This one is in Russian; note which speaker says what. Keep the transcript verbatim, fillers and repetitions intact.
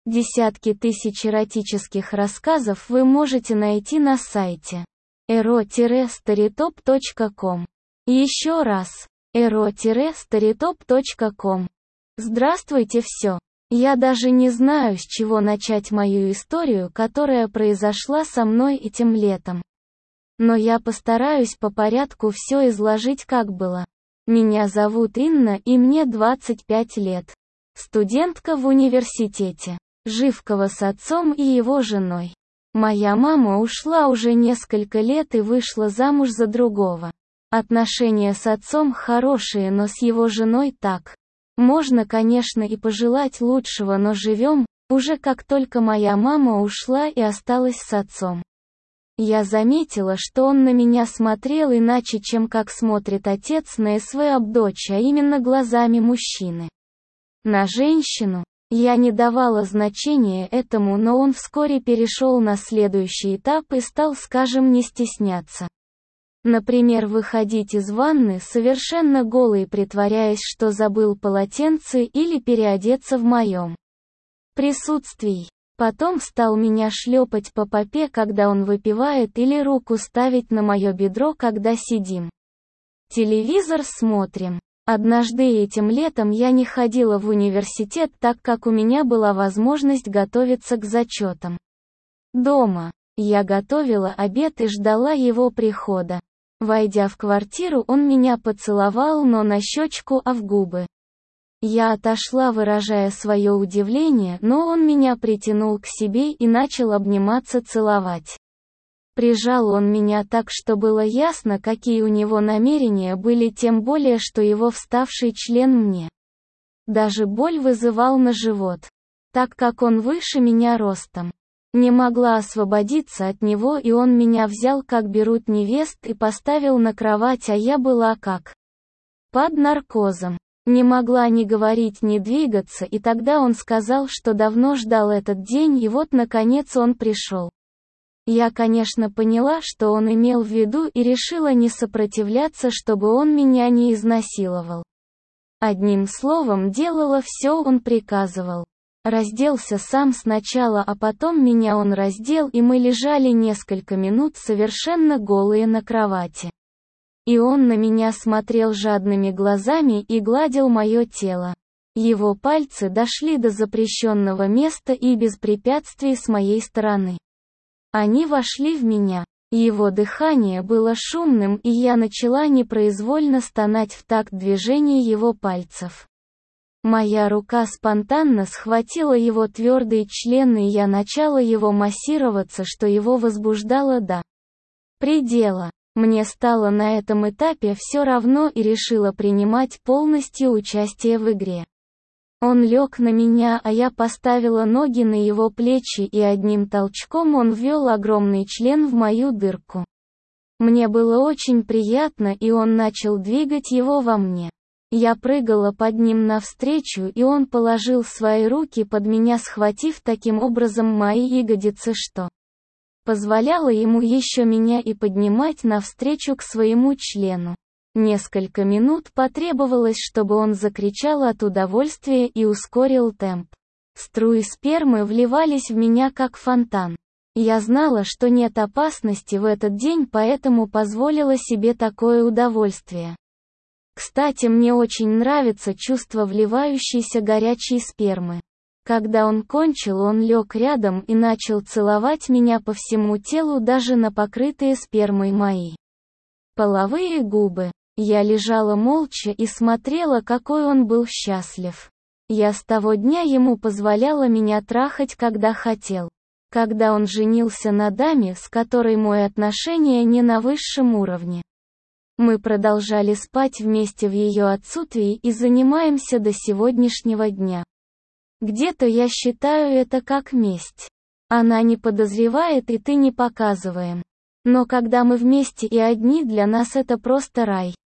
Speaker 1: Десятки тысяч эротических рассказов вы можете найти на сайте эро старитоп точка ком. Еще раз, эро старитоп точка ком. Здравствуйте все. Я даже не знаю, с чего начать мою историю, которая произошла со мной этим летом. Но я постараюсь по порядку все изложить, как было. Меня зовут Инна, и мне двадцать пять лет. Студентка в университете. Живкова с отцом и его женой. Моя мама ушла уже несколько лет и вышла замуж за другого. Отношения с отцом хорошие, но с его женой так. Можно, конечно, и пожелать лучшего, но живем, уже как только моя мама ушла и осталась с отцом. Я заметила, что он на меня смотрел иначе, чем как смотрит отец на свою дочь, а именно глазами мужчины. На женщину. Я не давала значения этому, но он вскоре перешел на следующий этап и стал, скажем, не стесняться. Например, выходить из ванны совершенно голый, притворяясь, что забыл полотенце, или переодеться в моем присутствии. Потом стал меня шлепать по попе, когда он выпивает, или руку ставить на мое бедро, когда сидим. Телевизор смотрим. Однажды этим летом я не ходила в университет, так как у меня была возможность готовиться к зачетам. Дома. Я готовила обед и ждала его прихода. Войдя в квартиру, он меня поцеловал, но на щечку, а в губы. Я отошла, выражая свое удивление, но он меня притянул к себе и начал обниматься, целовать. Прижал он меня так, что было ясно, какие у него намерения были, тем более, что его вставший член мне даже боль вызывал на живот, так как он выше меня ростом. Не могла освободиться от него, и он меня взял, как берут невест, и поставил на кровать, а я была как под наркозом. Не могла ни говорить, ни двигаться, и тогда он сказал, что давно ждал этот день, и вот наконец он пришел. Я, конечно, поняла, что он имел в виду, и решила не сопротивляться, чтобы он меня не изнасиловал. Одним словом, делала все, он приказывал. Разделся сам сначала, а потом меня он раздел, и мы лежали несколько минут совершенно голые на кровати. И он на меня смотрел жадными глазами и гладил мое тело. Его пальцы дошли до запрещенного места и без препятствий с моей стороны. Они вошли в меня. Его дыхание было шумным, и я начала непроизвольно стонать в такт движения его пальцев. Моя рука спонтанно схватила его твердые члены, и я начала его массироваться, что его возбуждало до предела. Мне стало на этом этапе все равно, и решила принимать полностью участие в игре. Он лег на меня, а я поставила ноги на его плечи, и одним толчком он ввел огромный член в мою дырку. Мне было очень приятно, и он начал двигать его во мне. Я прыгала под ним навстречу, и он положил свои руки под меня, схватив таким образом мои ягодицы, что позволяло ему еще меня и поднимать навстречу к своему члену. Несколько минут потребовалось, чтобы он закричал от удовольствия и ускорил темп. Струи спермы вливались в меня как фонтан. Я знала, что нет опасности в этот день, поэтому позволила себе такое удовольствие. Кстати, мне очень нравится чувство вливающейся горячей спермы. Когда он кончил, он лег рядом и начал целовать меня по всему телу, даже на покрытые спермой мои половые губы. Я лежала молча и смотрела, какой он был счастлив. Я с того дня ему позволяла меня трахать, когда хотел. Когда он женился на даме, с которой мои отношения не на высшем уровне. Мы продолжали спать вместе в ее отсутствии и занимаемся до сегодняшнего дня. Где-то я считаю это как месть. Она не подозревает, и ты не показываем. Но когда мы вместе и одни, для нас это просто рай.